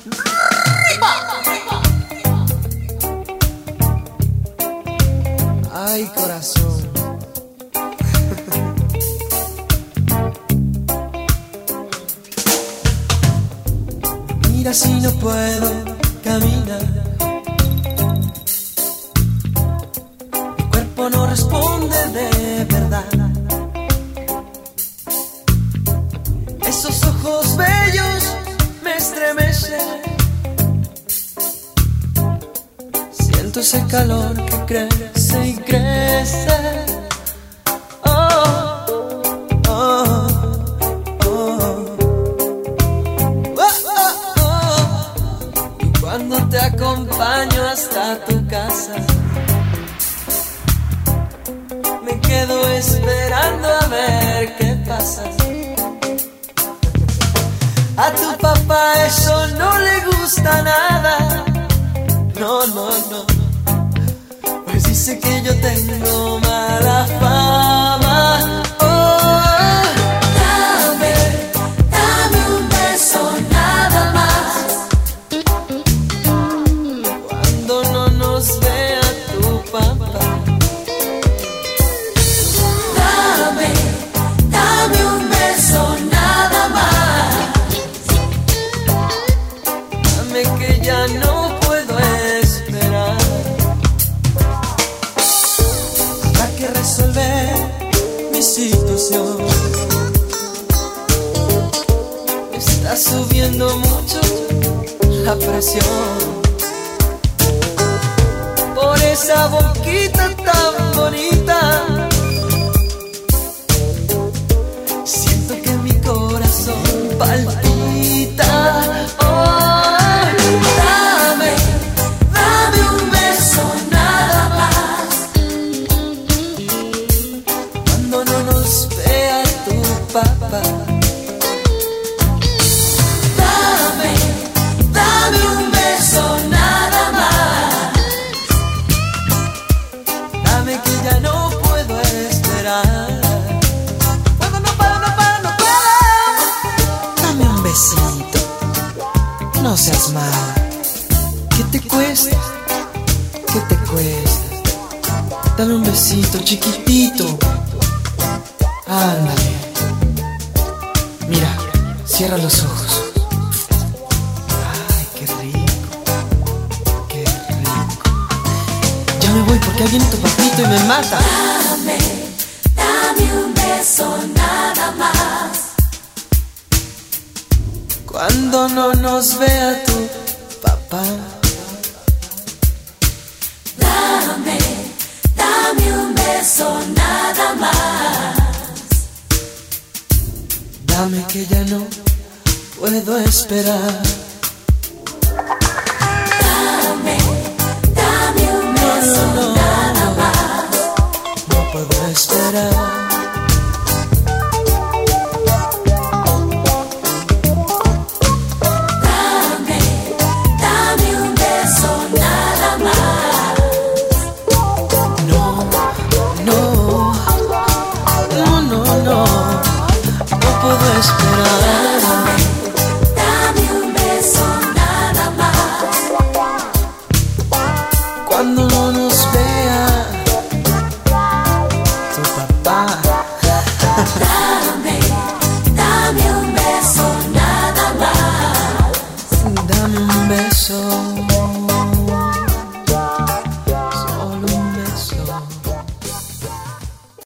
Ay, corazón. Mira si no puedo caminar, mi cuerpo no responde de verdad. Esos ojos bellos me estremecen, siento ese calor que crece y crece. Cuando te acompaño hasta tu casa, me quedo esperando a ver qué pasa. A tu papá eso no le gusta nada. No, no, no. Pues dice que yo tengo mala fama. Dame un beso nada más. Cuando no nos vea tu papá. Dame un beso nada más. Dame que ya no puedo esperar. Habrá que resolver mi situación. Está subiendo mucho la presión por esa boquita tan bonita. Siento que mi corazón palpita. Dame un beso nada más. Cuando no nos vea tu papá. Dame un beso nada más. Dame que ya no puedo esperar. No puedo. Dame un besito. No seas mala. ¿Qué te cuesta? ¿Qué te cuesta? Dame un besito chiquitito. Ándale. Mira, cierra los ojos. Ay, qué rico. Qué rico. Ya me voy porque ahí viene tu papito y me mata. Dame un beso nada más. Cuando no nos vea tu papá. Dame un beso nada más. Dame que ya no puedo esperar. Dame un beso nada más. No puedo esperar. Dame un beso nada más. No, no, no, no, no. No puedo esperar. Dame un beso nada más. Cuando no nos vea tu papá. Dame un beso nada más. Dame un beso.